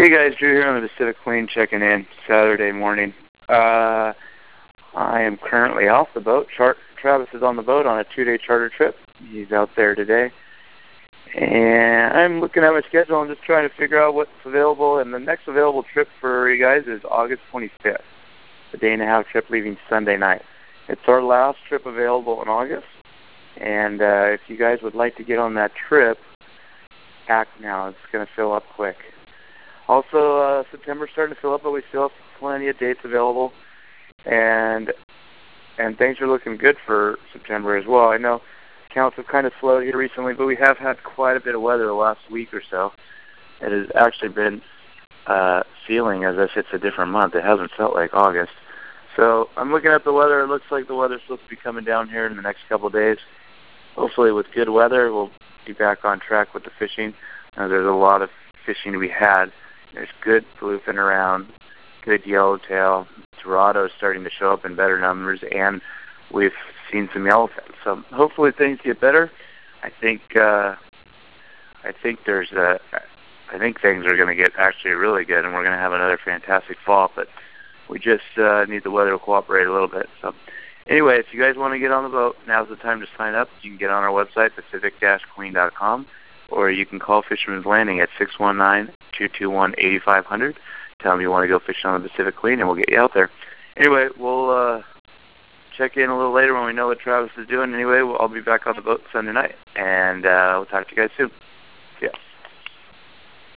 Hey guys, Drew here on the Pacific Queen checking in Saturday morning. I am currently off the boat. Travis is on the boat on a 2-day charter trip. He's out there today. And I'm looking at my schedule and just trying to figure out what's available. And the next available trip for you guys is August 25th, a day-and-a-half trip leaving Sunday night. It's our last trip available in August. And if you guys would like to get on that trip, act now. It's going to fill up quick. Also, September's starting to fill up, but we still have plenty of dates available. And things are looking good for September as well. I know counts have kind of slowed here recently, but we have had quite a bit of weather the last week or so. It has actually been feeling as if it's a different month. It hasn't felt like August. So I'm looking at the weather. It looks like the weather's supposed to be coming down here in the next couple of days. Hopefully with good weather, we'll be back on track with the fishing. There's a lot of fishing to be had. There's good bluefin around, good yellowtail. Dorado's starting to show up in better numbers, and we've seen some yellowfin. So hopefully things get better. I think things are going to get actually really good, and we're going to have another fantastic fall. But we just need the weather to cooperate a little bit. So anyway, if you guys want to get on the boat, now's the time to sign up. You can get on our website, pacific-queen.com, or you can call Fisherman's Landing at 619-221-8500. Tell them you want to go fishing on the Pacific Queen, and we'll get you out there. Anyway, we'll check in a little later when we know what Travis is doing. Anyway, I'll be back on the boat Sunday night, and we'll talk to you guys soon. See ya.